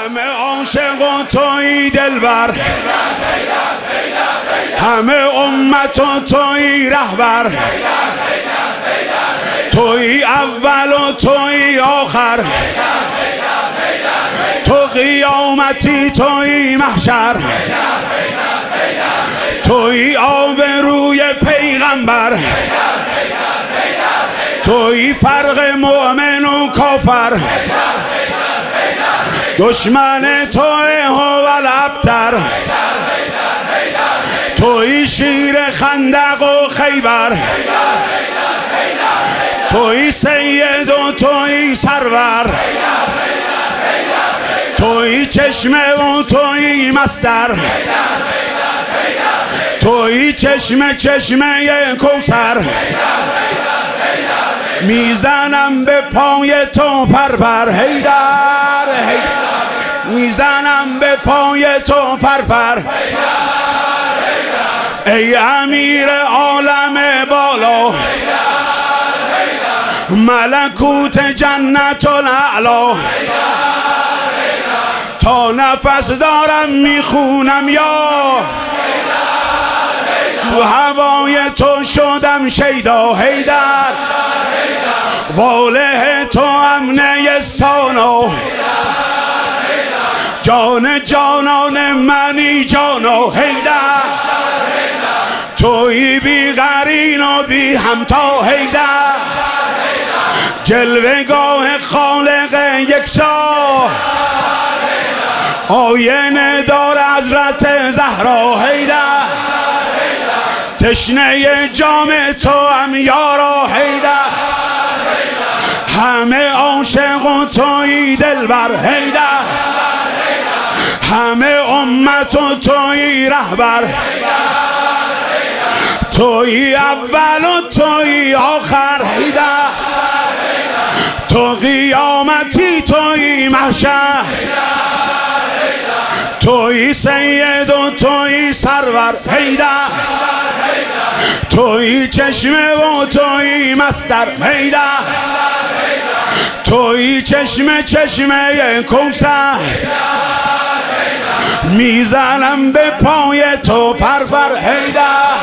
همه عاشق و تویی دلبر، همه امت و تویی رهبر، تویی اول و تویی آخر، تو قیامتی تویی محشر، تویی آبروی پیغمبر، تویی فرق مؤمن و کافر، دشمن توی هو الابتر، تویی شیر خندق و خیبر، تویی سید و تویی سرور، تویی چشمه و تویی مصدر، تویی چشمه چشمه کوثر، میزنم به پای تو پرپر حیدر، میزنم به پای تو پرپر، ای امیر عالم بالا، ملکوت جنت الاعلا، تا نفس دارم میخونم یا تو هوای تو شدم شیدا حیدر، واله تو امنیستانا، جان جانان منی جانا حیدر، تویی بی قرین و بی همتا حیدر، جلوه‌گاه خالق یکتا، آینه دار حضرت زهرا حیدر، تشنه جام تو هم یارا حیدر، همه عاشق و تویی دلبر حیدر، همه امت و تویی رهبر، تویی اول و تویی آخر حیدر، تو قیامتی تویی محشر، تویی سید و تویی سرور حیدر، تویی چشمه و تویی مصدر حیدر، تویی چشمه چشمه کوثر، میزنم به پای تو پرپر حیدر،